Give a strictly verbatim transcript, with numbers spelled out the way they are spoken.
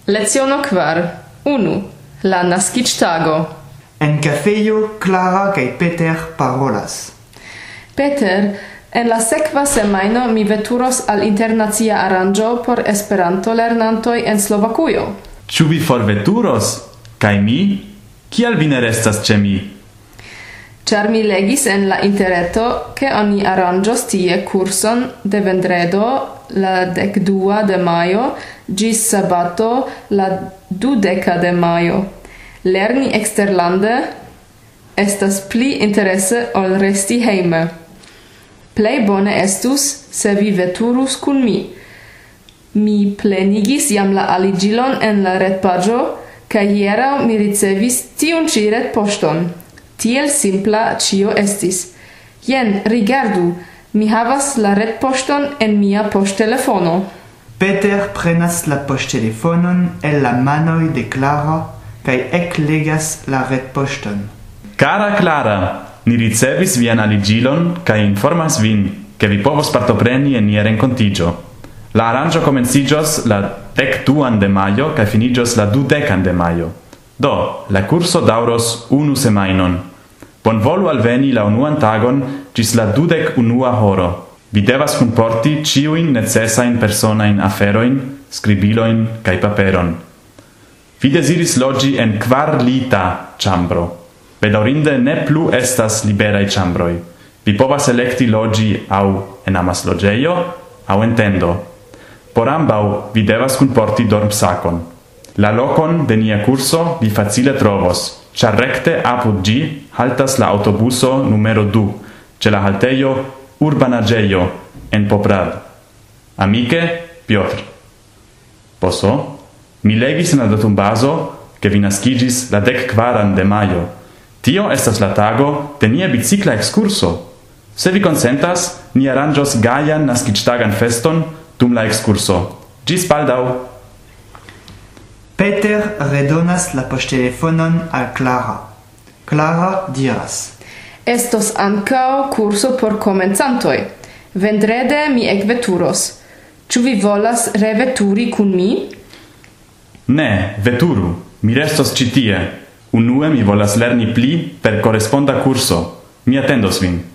Leziono kvar. Unu. La naskiĝtago. En cafejo Clara kaj Peter parolas. Peter, en la sekva semajno mi veturos al internacia aranĝo por Esperanto-lernantoj en Slovakujo. Ĉu vi forveturos? Kaj mi? Kial vi ne restas ĉe mi? Ĉar mi legis en la interreto, ke oni aranĝos tie kurson de vendredo la dekdua de majo ĝis sabato la dudeka de majo. Lerni eksterlande estas pli interese ol resti hejme. Plej bone estus, se vi veturus kun mi. Mi plenigis jam la aliĝilon en la retpaĝo, kaj hieraŭ mi ricevis tiun ĉi retpoŝton. Tiel simpla ĉio estis. Jen, rigardu, mi havas la retpoŝton en mia poŝtelefono. Peter prenas la poŝtelefonon el la manoj de Clara kaj eklegas la retpoŝton. Cara Clara, ni ricevis vian aliĝilon kaj informas vin, ke vi povos partopreni en nia renkontiĝo. La aranĝo komenciĝos la dekduan de majo kaj finiĝos la dudekan de majo. Do, la kurso daŭros unu semajnon. Bonvolu alveni la unuan tagon ĝis la dudek unua horo. Vi devas kunporti ĉiujn necesajn personajn aferojn, skribilojn kaj paperon. Vi deziris loĝi en kvarlita ĉambro. Bedaŭrinde ne plu estas liberaj ĉambroj. Vi povas elekti loĝi aŭ en amasloĝejo aŭ en tendo. Por ambaŭ vi devas kunporti dormsakon. La lokon de nia kurso vi facile trovos, ĉar rekte apud ĝi haltas la aŭtobuso numero du, ĉe la haltejo Urbanaĝejo en Poprad. Amike, Piotr. Poso, mi legis en la datumbazo, ke vi naskiĝis la dekkvaran de majo. Tio estas la tago de nia bicikla ekskurso. Se vi konsentas, ni aranĝos gajan naskiĝtagan feston dum la ekskurso. Ĝis baldaŭ! Peter redonas la poŝtelefonon al Clara. Clara diras: Estos ankaŭ kurso por komencantoj. Vendrede mi ekveturos. Ĉu vi volas reveturi kun mi? Ne, veturu. Mi restos ĉi tie. Unue mi volas lerni pli per koresponda kurso. Mi atendos vin.